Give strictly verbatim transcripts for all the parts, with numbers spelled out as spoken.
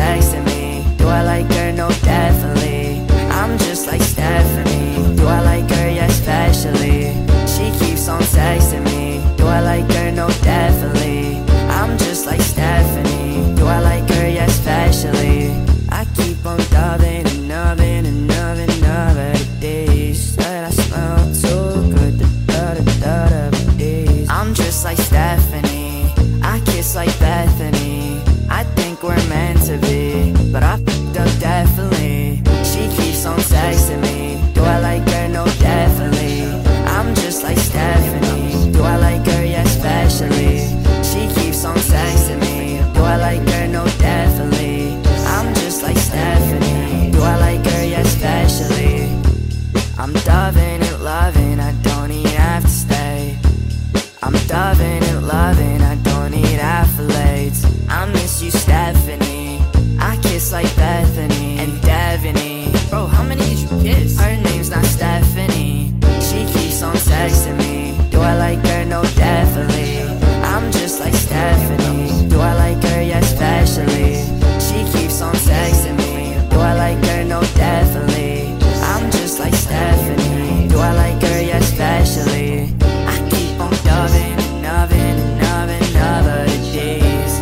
texting me. Do I like her? No, definitely. I'm just like Stephanie. Do I like her? Yeah, especially. She keeps on texting me. Do I like her? No, definitely. I'm just like Stephanie. Do I like her? Yeah, especially. I keep on dubbing and nubbing and nubbing, nubbing the days that I smell too good. Da da da da da days. I'm just like Stephanie. I kiss like Bethany. I think we're meant to be, but I fucked up definitely. She keeps on texting me. Do I like her? No, definitely. I'm just like Stephanie. Do I like her? Yeah, especially. She keeps on texting me. Do I like her? No, definitely. I'm just like Stephanie. Do I like her? Yeah, especially. I'm doving and loving, I don't even have to stay. I'm doving and loving, I don't need accolades. I miss you, Stephanie. I kiss like Bethany and Devaney. Bro, how many did you kiss? Her name's not Stephanie. She keeps on texting me. Do I like her? No, definitely. I'm just like Stephanie. Do I like her? Yeah, especially. She keeps on texting me. Do I like her? No, definitely. I'm just like Stephanie. Do I like her? Yeah, especially. I keep on dubbing and nubbing and nubbing other days.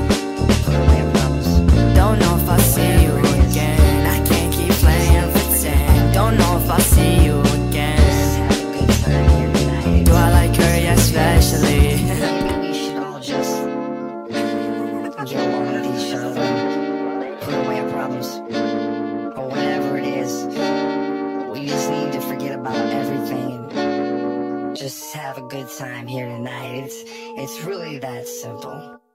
Don't know if I'll see you again. I can't keep playing pretend. Don't know if I'll see you again. Do I like her? Yeah, especially. We should all just get along with each other, put away our problems, or whatever it is. We just need to forget about everything and just have a good time here tonight. It's it's really that simple.